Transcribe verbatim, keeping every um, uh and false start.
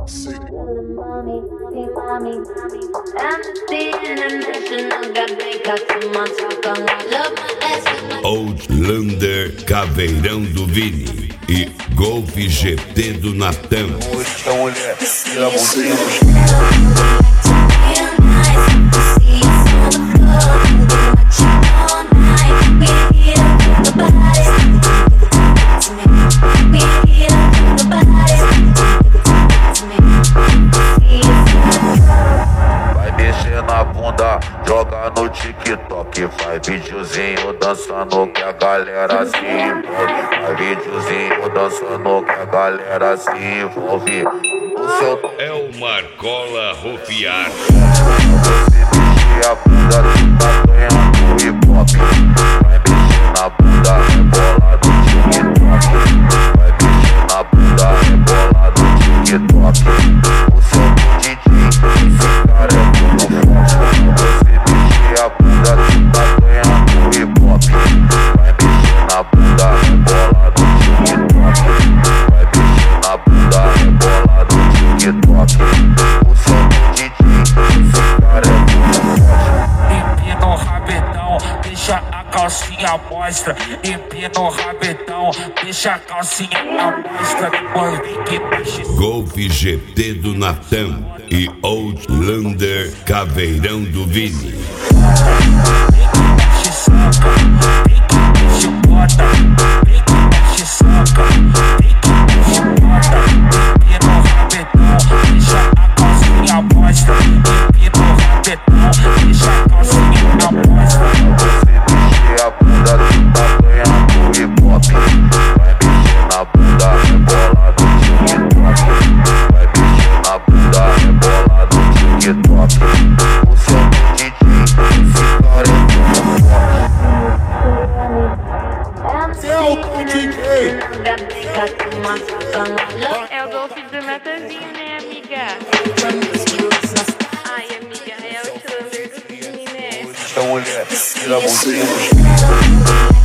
Outlander, Caveirão do Vini e Golf G T do Natan. Na bunda, joga no TikTok, faz videozinho dançando que a galera se envolve. Faz videozinho dançando que a galera se envolve. O seu é o Marcola Rufiar. Você mexer a bunda, tu tá ganhando hip hop. Vai mexer na bunda, rebola do TikTok. Vai mexer na bunda, rebola do TikTok. O seu D J, esse cara é muito forte. Você mexer a bunda, tu tá ganhando hip hop. Vai mexer na bunda, rebola do TikTok. Vai mexer na bunda, rebola do TikTok. O seu D J, esse cara é muito forte. Empina o rabetão, deixa a calcinha mostra. Empina o rabetão, deixa a calcinha à mostra. Depois vem que mexe. Golf G T do Natan e Outlander, Caveirão do Vini. Vem que mexe saca, vem que mexe bota. Vem que mexe saca, vem que mexe bota. Empina o rabetão, deixa a calcinha mostra. Empina o rabetão, deixa a calcinha à mostra. Você mexer a bunda, tu tá ganhando hip hop. Vai mexer na bunda, rebola do TikTok. Vai mexer na bunda, rebola do TikTok. O seu D J, esse cara é muito forte. Seu D J. É o Golf do Natanzinho, né, amiga? Ai, amiga, é o Outlander do Vini, né? Essa mulher, tira a bundinha.